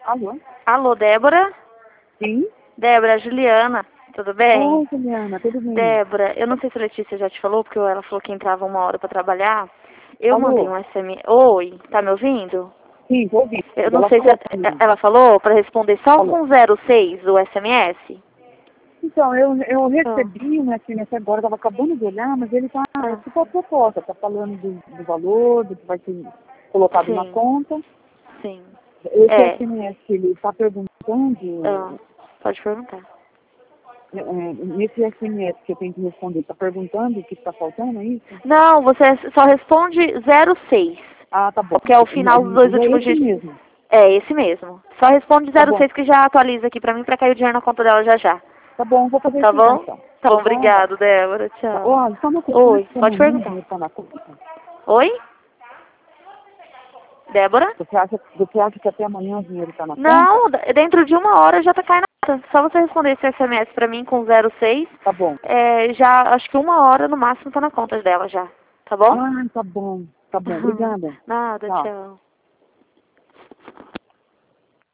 Alô? Alô, Débora? Sim? Débora, Juliana, tudo bem? Oi, Juliana, tudo bem? Débora, eu não sei se a Letícia já te falou, porque ela falou que entrava 1 hora pra trabalhar. Eu mandei Alô? um SMS. Oi, tá me ouvindo? Sim, tô ouvindo. Eu não Ela sei se falou comigo. ela falou pra responder só Alô? com 06 do SMS. Então, eu Ah, recebi um SMS agora, estava acabando de olhar, mas ele tá, ah, tipo a proposta, tá falando do valor, do que vai ser colocado na sim, conta. sim. Esse É, SMS, ele está perguntando, pode perguntar. nesse SMS que eu tenho que responder, está perguntando o que está faltando, é isso? Não, você só responde 06, Ah, tá bom. que é o final dos dois Mas é últimos esse dígitos. mesmo. É, esse mesmo. Só responde Tá bom, 06 que já atualiza aqui pra mim pra cair o dinheiro na conta dela já já. tá bom, vou fazer Tá isso já bom? então. Tá bom, Obrigada. obrigado, Débora. Tá. Tchau. Olha, só uma coisa, Oi, que pode amanhã o perguntar. dinheiro está na conta. Oi? Débora? Você acha que até amanhã o dinheiro está na conta? Não, dentro de 1 hora já tá caindo. Só você responder esse SMS pra mim com 06. Tá bom. Já, acho que 1 hora no máximo tá na conta dela já. Tá bom? Ah, tá bom. Tá bom. Obrigada. Nada, Tchau. tchau.